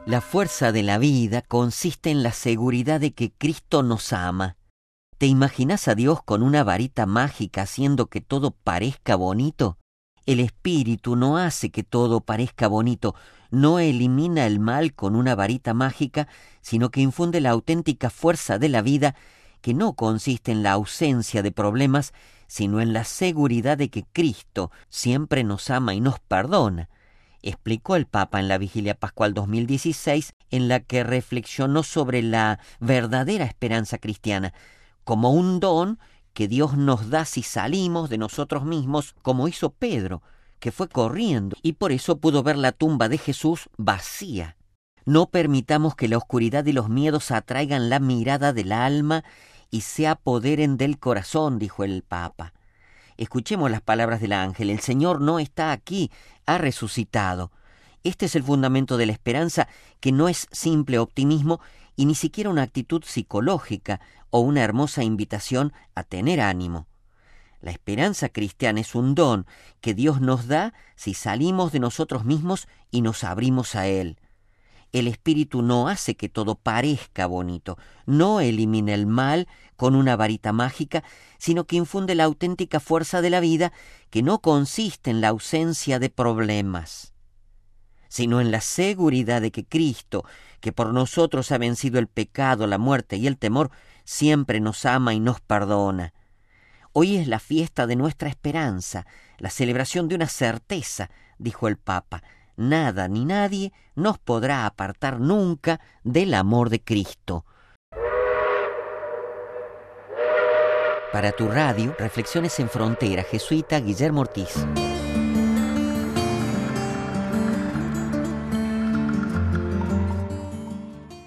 La fuerza de la vida consiste en la seguridad de que Cristo nos ama. ¿Te imaginas a Dios con una varita mágica haciendo que todo parezca bonito? El Espíritu no hace que todo parezca bonito, no elimina el mal con una varita mágica, sino que infunde la auténtica fuerza de la vida, que no consiste en la ausencia de problemas, sino en la seguridad de que Cristo siempre nos ama y nos perdona, explicó el Papa en la Vigilia Pascual 2016, en la que reflexionó sobre la verdadera esperanza cristiana, como un don que Dios nos da si salimos de nosotros mismos, como hizo Pedro, que fue corriendo y por eso pudo ver la tumba de Jesús vacía. No permitamos que la oscuridad y los miedos atraigan la mirada del alma y se apoderen del corazón, dijo el Papa. Escuchemos las palabras del ángel. El Señor no está aquí, ha resucitado. Este es el fundamento de la esperanza, que no es simple optimismo y ni siquiera una actitud psicológica o una hermosa invitación a tener ánimo. La esperanza cristiana es un don que Dios nos da si salimos de nosotros mismos y nos abrimos a Él. El Espíritu no hace que todo parezca bonito, no elimina el mal con una varita mágica, sino que infunde la auténtica fuerza de la vida, que no consiste en la ausencia de problemas, sino en la seguridad de que Cristo, que por nosotros ha vencido el pecado, la muerte y el temor, siempre nos ama y nos perdona. Hoy es la fiesta de nuestra esperanza, la celebración de una certeza, dijo el Papa. Nada ni nadie nos podrá apartar nunca del amor de Cristo. Para tu radio, Reflexiones en Frontera, jesuita Guillermo Ortiz.